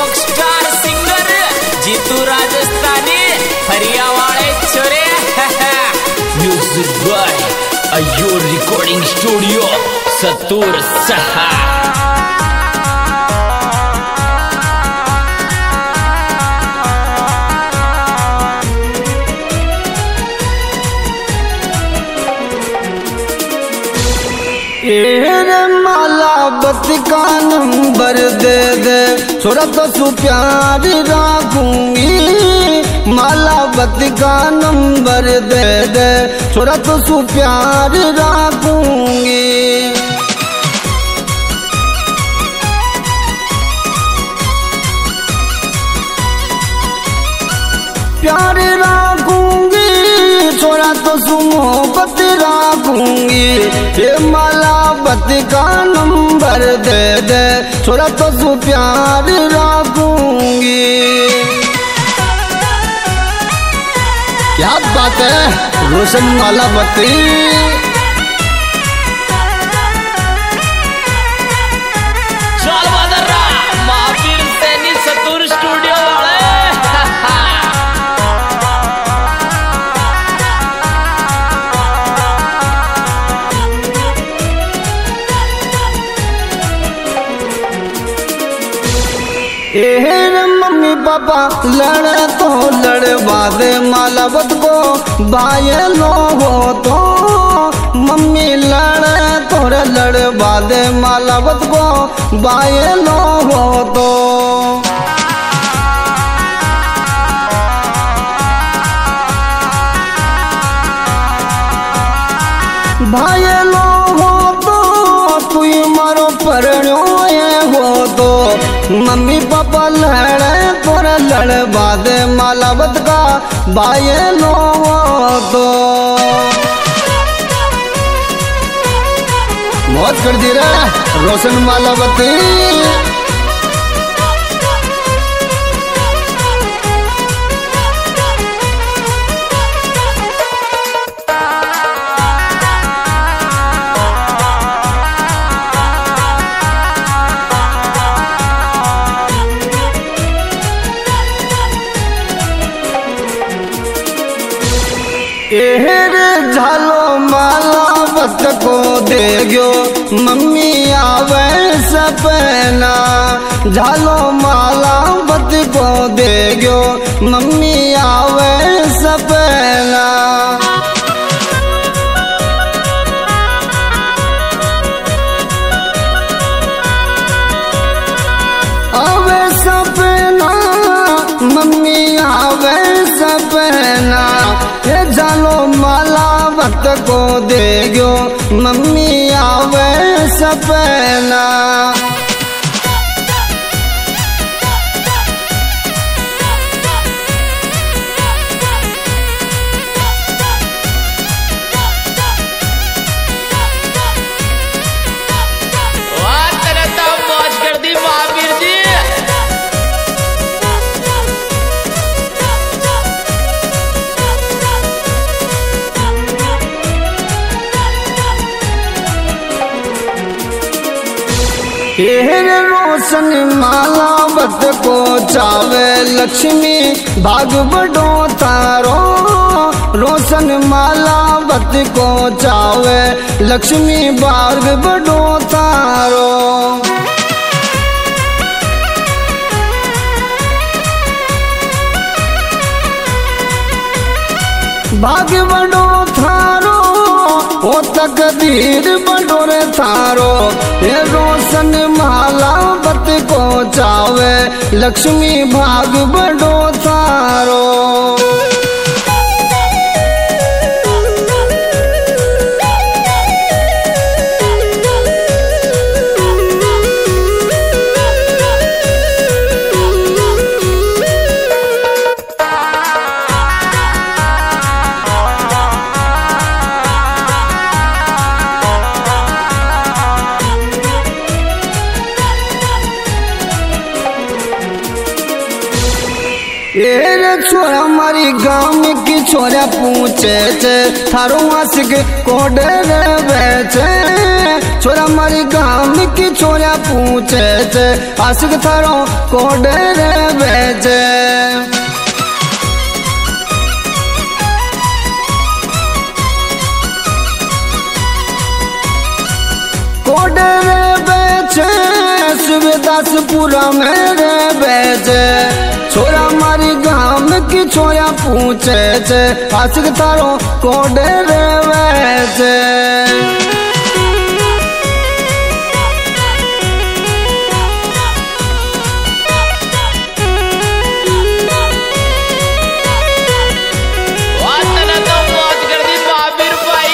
Rockstar singer Jeetu Rajasthani फरियावाड़े छोरे music by अयोर रिकॉर्डिंग स्टूडियो सतूर सहा। माला बत्ती का नंबर दे दे छोरा तो सु प्यार राखूंगी। माला बत्ती का नंबर दे दे छोरा तो सु प्यार राखूंगी। प्यार राखूंगी छोरा तो सु मोहब्बत राखूंगी। ये माला बत्ती का नंबर दे दे छोरा तो सु प्यार राखूंगी। क्या बात है रोशन माला बत्ती। महावीर सैनी सतूर स्टूडियो वाले मम्मी पापा लड़े तो लड़वा दे माला बत को भाई लो हो तो। मम्मी लड़े तो लड़वा दे माला बत को भाई लो हो तो। भाई लो हो तो तू मारो परण्यो हो तो। मम्मी पापा लड़े तोरा लड़वा दे माला बत का भाई लो हो तो। मौत कर दी रे रोशन माला बत्ती। झालो माला बत को दे गयो मम्मी आवे सपना। झालो माला बत को दे गयो मम्मी आवे सपना। आवे सपना मम्मी आवे सपना। ये झालो माला बत को दे गयो मम्मी आवे सपना। मौज कर दी महावीर जी। रोशन माला बत को चावे लक्ष्मी भाग बड़ो तारो। रोशन माला बत को चावे लक्ष्मी भाग बड़ो तारो। भाग बड़ो थारो ओ तकदीर बड़ो रे थारो। ये रोशन माला बत को चावे लक्ष्मी भाग बड़ो थारो। ये छोरा हमारी गाँव में की छोरा पूछे छे थारो आशिक कोडे रे छे छोरा मारी गाम की छोरा पूछे छे आशिक थारो कोडे रे छे कोडे रे छे शिवदासपुरा में रे छे छोरा मारी गाम की छोरा पूछे छे आशिक थारो कोडे रे छे वातना तो मौज कर दी बाबिर भाई।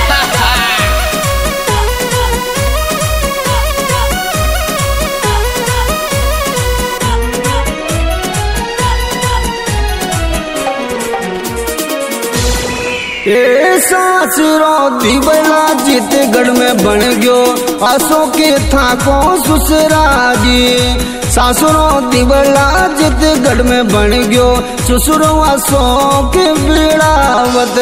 ए सासुरो दिवला जीतगढ़ में बन गयो आसो के था को ससुराजी सासुरो दिवला जीतगढ़ में बन गयो ससुरो आसो के बिड़ावत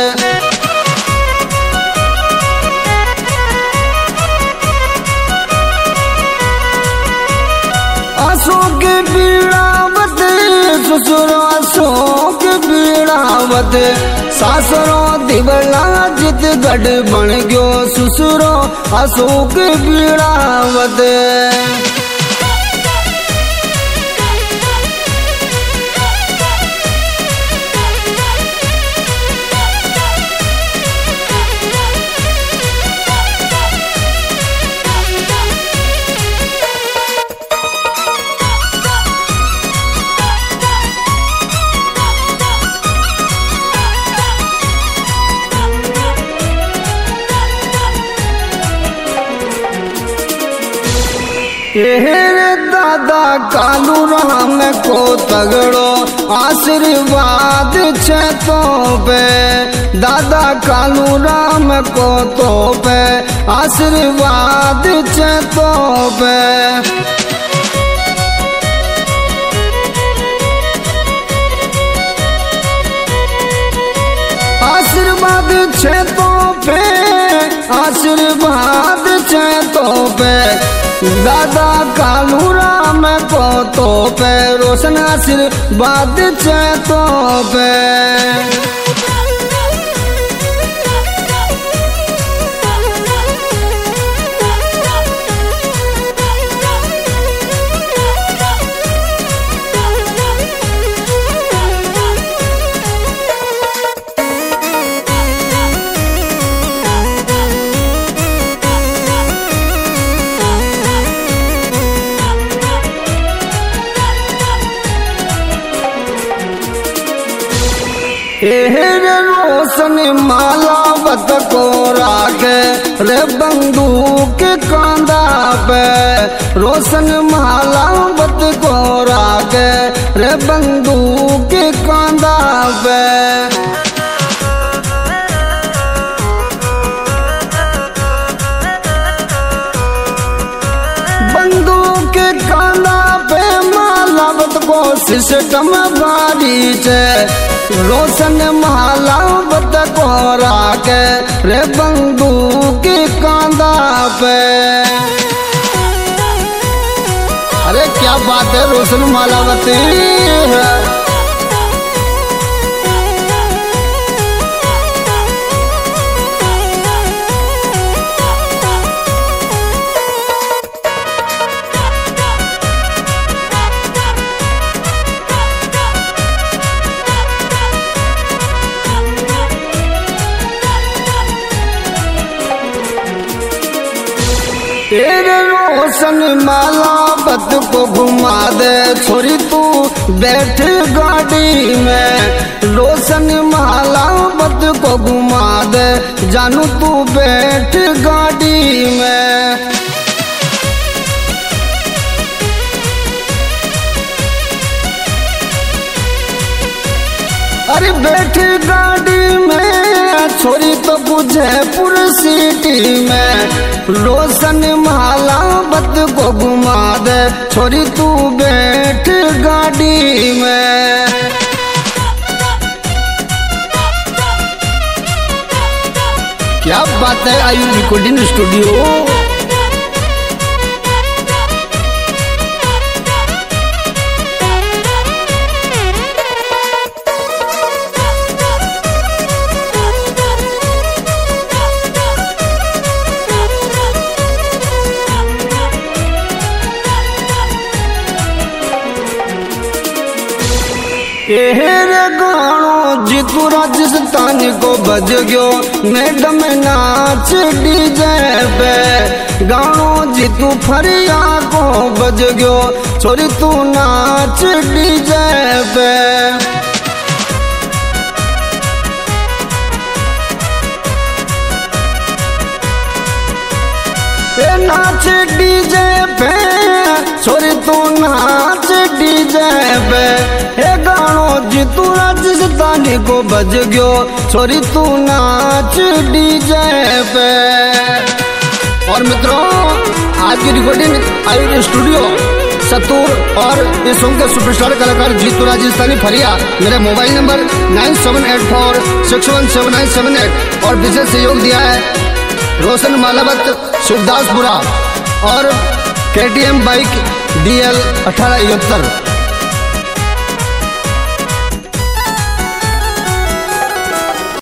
आसो के बिड़ावत ससुरो आसो के बिड़ावत सासुरो दिवला जीतगढ़ बन गयो ससुरो अशोक बिड़ावत दादा कालू राम को तगड़ो आशीर्वाद छे तो पे दादा कालू राम को तो पे आशीर्वाद छे तो पे आशीर्वाद छे तो पे आशीर्वाद छे तो पे दादा कालू राम को तो पे रोशन आशीर्वाद छे तो पे रोशन मालावत को राखे रे बंदूक कांदा पे रोशन मालावत को राखे रे बंदूक कांदा पे बंदूक कांदा पे मालावत को सिस्टम भारी छे रोशन मालावत को राखे रे बंदूक कांदा पे अरे क्या बात है रोशन मालावती है तेरे रोशन मालावत को घुमा दे छोरी तू बैठ गाड़ी में रोशन मालावत को घुमा दे जानू तू बैठ गाड़ी में अरे बैठ गाड़ी में छोरी तो जयपुर सिटी में रोशन मालावत को घुमा दे छोरी तू बैठ गाड़ी में बात है आयुष रिकॉर्डिंग स्टूडियो। गानो जीतू राजस्थान को बज गयो मैडम नाच डीजे पे। गानो जीतू फरिया को बज गयो छोरी तू नाच डीजे पे। नाच डीजे पे छोरी तू नाच डीजे पे। गानो जीतू राजस्थानी को बज गयो छोरी तू नाच डीजे पे। और मित्रों आज की रिकॉर्डिंग आयुष स्टूडियो सतूर और इस सॉन्ग के सुपरस्टार कलाकार जीतू राजस्थानी फरिया। मेरा मोबाइल नंबर 9784617978 और विशेष सहयोग दिया है रोशन मालावत शिवदासपुरा और KTM बाइक DL 1871।